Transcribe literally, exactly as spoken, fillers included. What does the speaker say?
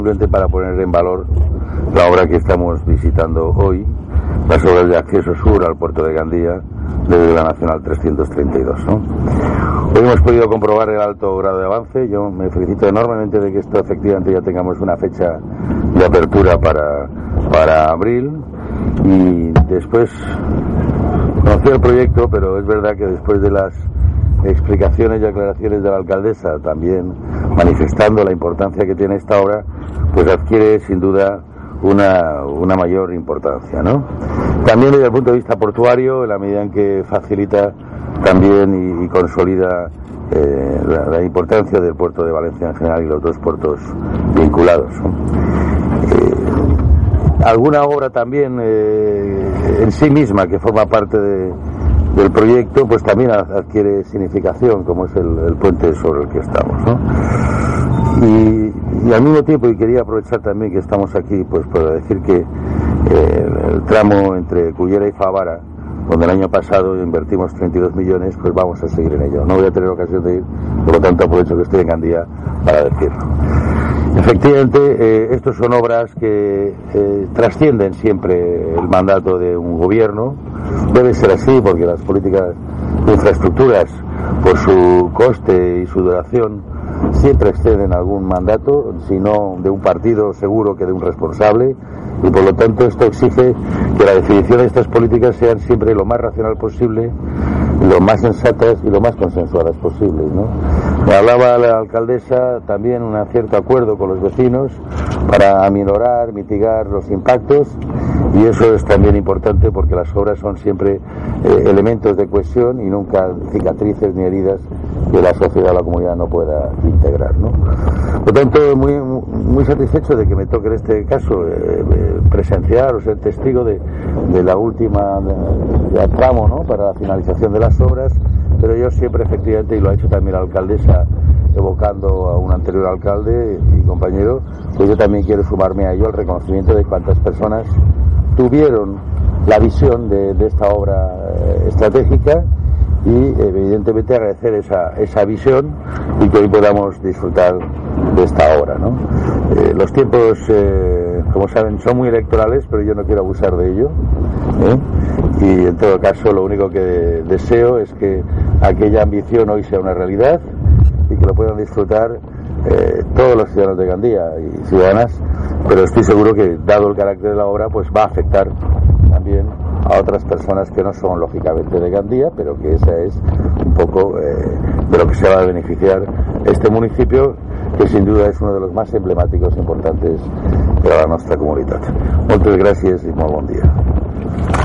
Simplemente para poner en valor la obra que estamos visitando hoy, las obras de acceso sur al puerto de Gandía desde la Nacional trescientos treinta y dos, ¿no? Hoy hemos podido comprobar el alto grado de avance. Yo me felicito enormemente de que esto efectivamente ya tengamos una fecha de apertura para, para abril, y después conocí el proyecto, pero es verdad que después de las explicaciones y aclaraciones de la alcaldesa, también manifestando la importancia que tiene esta obra, pues adquiere sin duda una, una mayor importancia, ¿no? También desde el punto de vista portuario, en la medida en que facilita también y, y consolida eh, la, la importancia del puerto de Valencia en general y los dos puertos vinculados, ¿no? Eh, alguna obra también eh, en sí misma que forma parte de del proyecto, pues también adquiere significación, como es el, el puente sobre el que estamos, ¿no? Y, y al mismo tiempo, y quería aprovechar también que estamos aquí, pues para decir que eh, el tramo entre Cullera y Favara, donde el año pasado invertimos treinta y dos millones, pues vamos a seguir en ello. No voy a tener ocasión de ir, por lo tanto aprovecho que estoy en Gandía para decirlo. Efectivamente, eh, estos son obras que eh, trascienden siempre el mandato de un gobierno. Debe ser así porque las políticas de infraestructuras, por su coste y su duración, siempre exceden algún mandato, si no de un partido seguro que de un responsable, y por lo tanto esto exige que la definición de estas políticas sean siempre lo más racional posible, lo más sensatas y lo más consensuadas posibles, ¿no? Me hablaba la alcaldesa también un cierto acuerdo con los vecinos para aminorar, mitigar los impactos, y eso es también importante porque las obras son siempre eh, elementos de cohesión y nunca cicatrices ni heridas que la sociedad o la comunidad no pueda integrar, ¿no? Por lo tanto, muy, muy satisfecho de que me toque en este caso eh, eh, presenciar o ser testigo de, de la última de, de tramo, ¿no?, para la finalización de las obras, pero yo siempre efectivamente, y lo ha hecho también la alcaldesa evocando a un anterior alcalde y compañero, pues yo también quiero sumarme a ello al reconocimiento de cuántas personas tuvieron la visión de, de esta obra eh, estratégica, y evidentemente agradecer esa, esa visión y que hoy podamos disfrutar de esta obra, ¿no? Eh, los tiempos, eh, como saben, son muy electorales, pero yo no quiero abusar de ello, ¿eh? Y en todo caso lo único que deseo es que aquella ambición hoy sea una realidad y que lo puedan disfrutar eh, todos los ciudadanos de Gandía y ciudadanas, pero estoy seguro que, dado el carácter de la obra, pues va a afectar también a otras personas que no son lógicamente de Gandía, pero que esa es un poco eh, de lo que se va a beneficiar este municipio, que sin duda es uno de los más emblemáticos e importantes para la nuestra comunidad. Muchas gracias y muy buen día.